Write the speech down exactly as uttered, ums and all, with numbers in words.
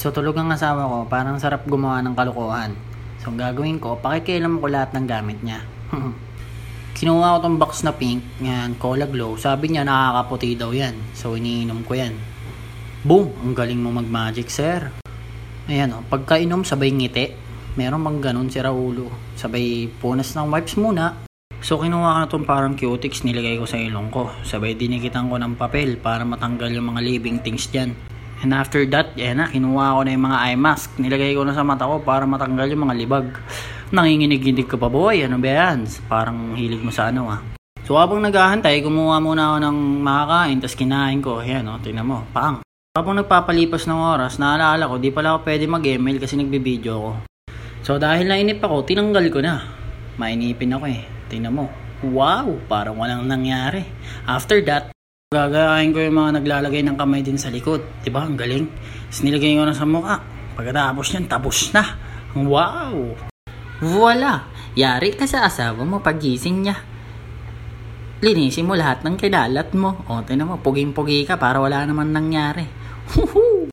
So tulog ang asawa ko, parang sarap gumawa ng kalokohan. So ang gagawin ko, pakikialam ko lahat ng gamit niya. Kinuha ko tong box na pink, yan, Cola Glow. Sabi niya nakakaputi daw yan. So iniinom ko yan. Boom! Ang galing mo mag-magic, sir. Ayan o, pagkainom sabay ngiti. Meron bang ganun si Raulo? Sabay punas ng wipes muna. So kinuha ko na itong parang cutics, nilagay ko sa ilong ko. Sabay dinikitan ko ng papel para matanggal yung mga living things dyan. And after that, yan na, kinuha ko na yung mga eye mask. Nilagay ko na sa mata ko para matanggal yung mga libag. Nanginginig-ginig ka pa, boy. Ano ba yan? Parang hilig mo sa ano ah. So habang naghahantay, kumuha muna ako ng makakain, tapos kinain ko. Ayan o, tingnan mo, pang. Habang nagpapalipas ng oras, naalala ko, di pala ako pwede mag-email kasi nagbibideo ako. So dahil nainip ako, tinanggal ko na. Mainipin ako eh. Tingnan mo. Wow! Parang walang nangyari. After that, gagayain ko yung mga naglalagay ng kamay din sa likod. Diba? Ang galing. Tapos nilagay ko na sa mukha. Pagkatapos yan, tapos na. Wow! Voila! Yari ka sa asawa mo pagising niya. Linisin mo lahat ng kinalat mo. O, tingnan mo, puging-pugi ka para wala naman nangyari. Woohoo!